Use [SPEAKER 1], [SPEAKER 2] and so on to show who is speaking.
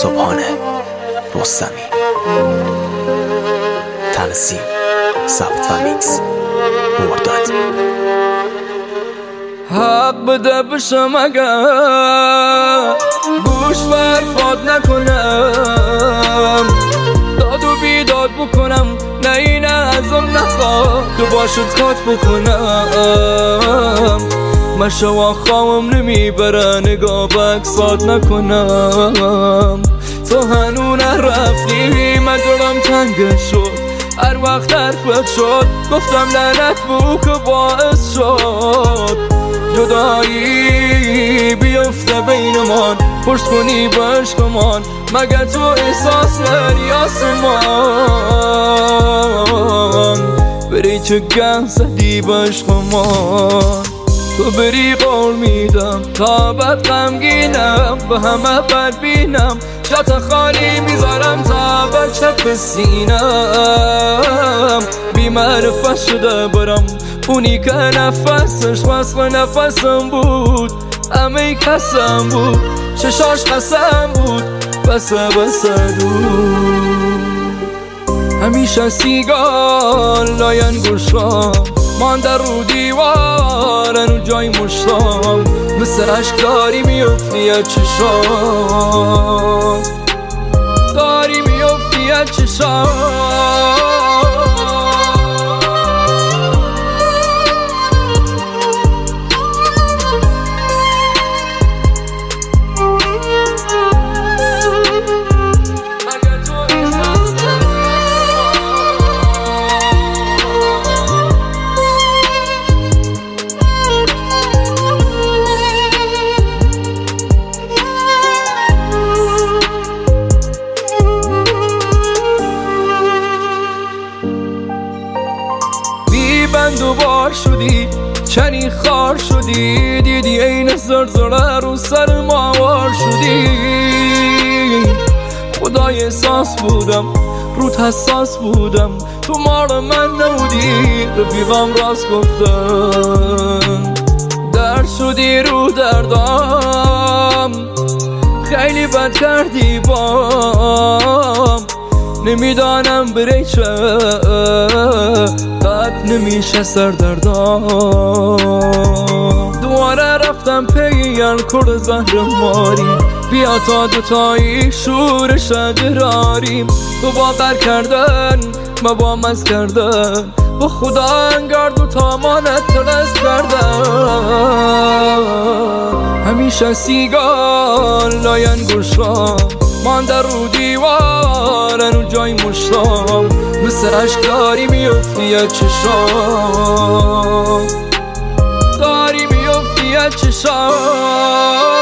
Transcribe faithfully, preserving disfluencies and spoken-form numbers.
[SPEAKER 1] صبحانه رستمی. تنظیم ثبت و میکس مرداد.
[SPEAKER 2] حق بده بشم اگر گوش برفاد نکنم، داد و بیداد بکنم، نه این ازم نخواه که باشد خط بکنم. مشوا خواهم نمیبره نگاه بکساد نکنم. تو هنو نرفتی من دلم تنگ شد، هر وقت حرفت شد گفتم لعنت بو که باعث شد جدایی بیفته بینمان. پرس کنی به عشقمان مگه تو احساس نداری آسمان؟ بری چه گه زدی به عشقمان، تو بری قول میدم تا بد غمگینم، به همه بد بینم جات خالی میذارم تا بچه بسینم. بی معرفت شده برم اونی که نفسش وصل نفسم بود، همه کسم بود، چشاش قسم بود، بسه بسه دود. همیشه سیگال لاین گوشام مانده رو دیوارن و جای مشتام، مثل عشق داری میفتی از چشام، داری میفتی از چشام. بند و بار شدی چنی خار شدی، دیدی این زرزره رو سر ماوار شدی. خدای احساس بودم روت حساس بودم، تو مار من نبودی رفیقم راست گفتم. درد شدی رو دردام خیلی بد کردی بام، نمیدانم بری چه قد نمیشه سردردام. دوباره رفتم پیگل کرد زهر ماری، بیا تا دوتایی شورش دراریم. تو باور کردن ما با مز کردن، با خدا انگار دوتا مانت تلس کردن. همیشه سیگال لاین گوشام مانده رو دیوارن و جای مشتام، مثل عشق داری میفتی از چشام، داری میفتی از چشام.